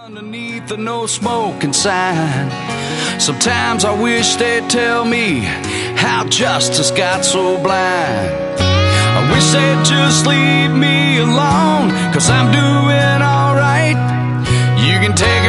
Underneath the no smoking sign, sometimes I wish they'd tell me how justice got so blind. I wish they'd just leave me alone, 'cause I'm doing alright. You can take